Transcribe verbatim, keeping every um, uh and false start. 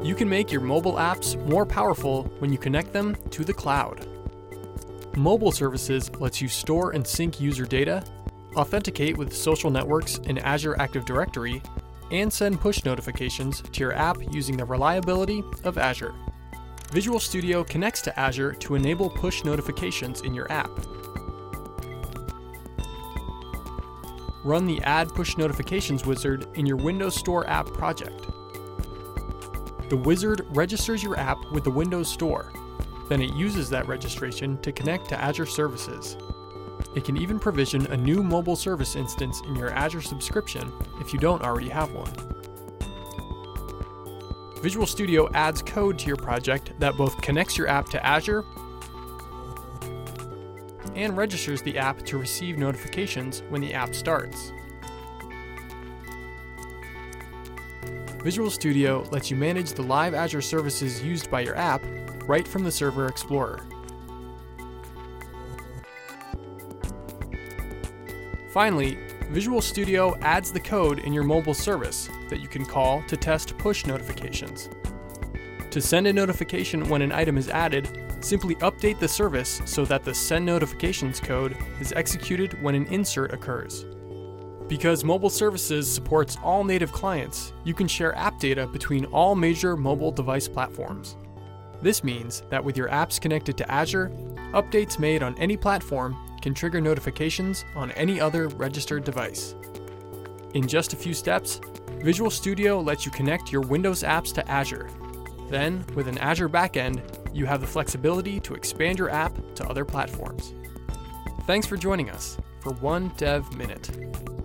You can make your mobile apps more powerful when you connect them to the cloud. Mobile Services lets you store and sync user data, authenticate with social networks in Azure Active Directory, and send push notifications to your app using the reliability of Azure. Visual Studio connects to Azure to enable push notifications in your app. Run the Add Push Notifications wizard in your Windows Store app project. The wizard registers your app with the Windows Store. Then it uses that registration to connect to Azure services. It can even provision a new mobile service instance in your Azure subscription if you don't already have one. Visual Studio adds code to your project that both connects your app to Azure and registers the app to receive notifications when the app starts. Visual Studio lets you manage the live Azure services used by your app right from the Server Explorer. Finally, Visual Studio adds the code in your mobile service that you can call to test push notifications. To send a notification when an item is added, simply update the service so that the send notifications code is executed when an insert occurs. Because Mobile Services supports all native clients, you can share app data between all major mobile device platforms. This means that with your apps connected to Azure, updates made on any platform can trigger notifications on any other registered device. In just a few steps, Visual Studio lets you connect your Windows apps to Azure. Then, with an Azure backend, you have the flexibility to expand your app to other platforms. Thanks for joining us for One Dev Minute.